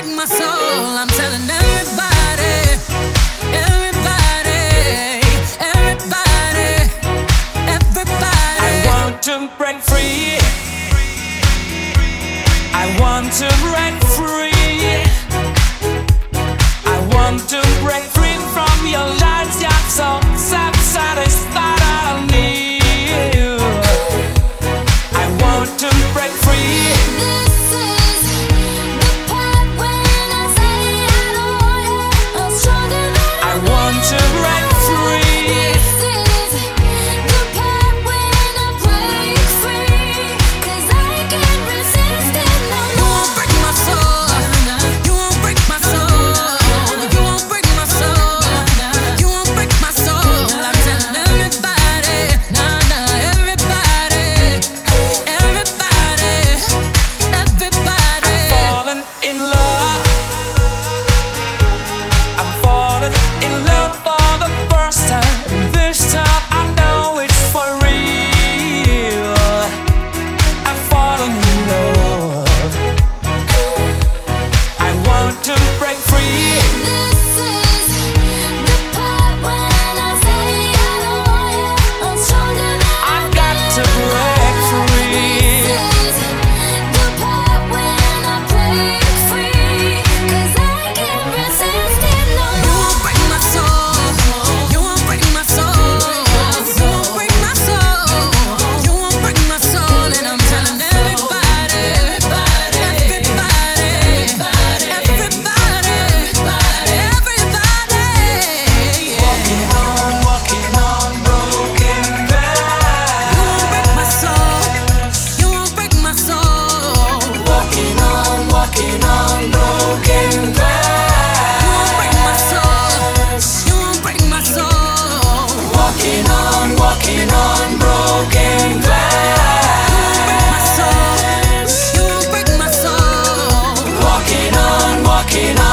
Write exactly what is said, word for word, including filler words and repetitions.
break my soul. I'm telling everybody, everybody, everybody, everybody. I want to break free. I want to break free. I want to break free from your lies. You're so self-satisfied. I don't need you. I want to break free. This is the part when I say I don't want it. I'm stronger than I want to break free. This is the part when I break free. 'Cause I can't resist it no more. You won't break my soul. You won't break my soul. You won't break my soul. You won't break my soul. I'm telling everybody, nah, nah, everybody, everybody, everybody. I'm falling in love. I'm falling in love for the first time. This time I know it's for real. I'm falling in love. I want to break free. This is the part when I say I don't want it. I'm stronger than I've got to break free. This is the part when I break free. 'Cause I can't resist it no more. You won't break my soul. You won't break my soul. You won't break my soul. You won't break my soul. And I'm telling everybody, everybody, everybody, everybody, everybody. Walking on, walking on broken glass. You won't break my soul. You won't break my soul. Walking on, walking on broken glass. You won't break my soul. You won't break my soul. Walking on, walking on broken glass. You won't break my soul. Walking on, walking on.